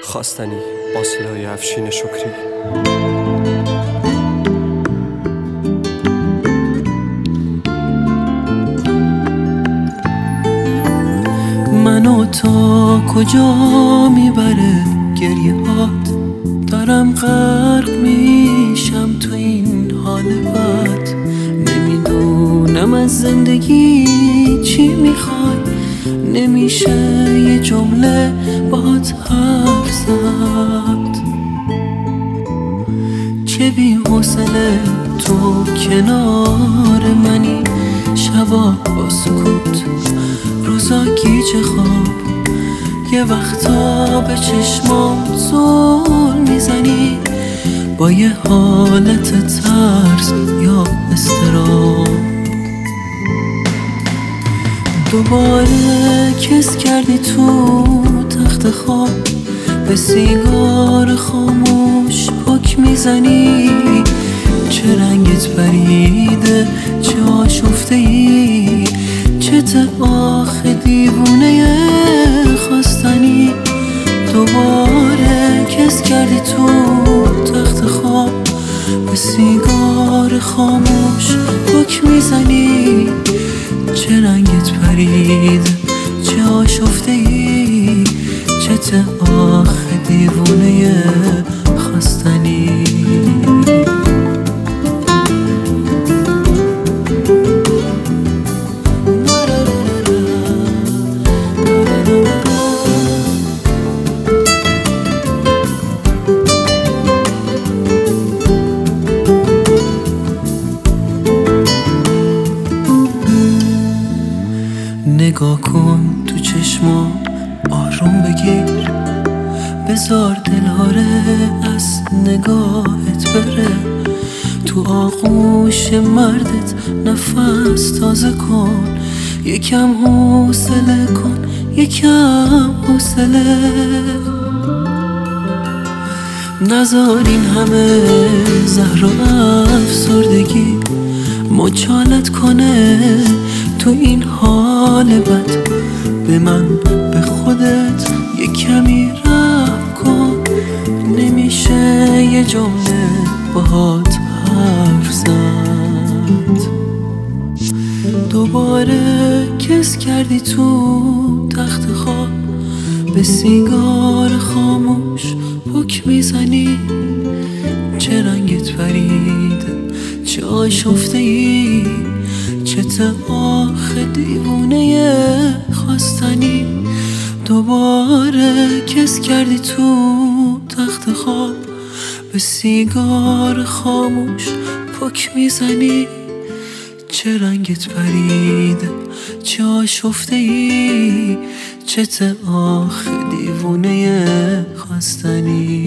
خواستنی با صدای افشین شکری. منو تا کجا میبره گریه هات؟ دارم غرق میشم تو این حال بد. نمیدونم از زندگی چی میخوای، نمیشه یه جمله باهات حرف زد. چه بی حوصله تو کنار منی، شبا با سکوت روزا گیج خواب. یه وقتا به چشمام زل میزنی با یه حالت ترس یا اضطراب. دوباره کس کردی تو تخت خواب، به سیگار خاموش پک میزنی. چه رنگت پریده، چه آشفته ای، چه آخه دیوونه خواستنی. دوباره کس کردی تو تخت خواب، به سیگار خاموش پک میزنی. چه رنگت پریده، چه آشفته ای، چه آخه دیوونه خواستنی. نگاه کن تو چشمام، آروم بگیر، بذار دلهاره از نگاهت بره. تو آغوش مردت نفس تازه کن، یکم حوصله کن، یکم حوصله. نذار این همه زهر و افسردگی مچالت کنه تو این حال بد. به من، به خودت یه کمی رحم کن، نمیشه یه جمله باهات حرف زد. دوباره کس کردی تو تخت خواب، به سیگار خاموش پک میزنی. چه رنگت پریده، چه آشفته ای، چه آخه دیوونه خواستنی. دوباره کس کردی تو تخت خواب، به سیگار خاموش پک میزنی. چه رنگت پریده، چه آشفته ای، چه آخه دیوونه خواستنی.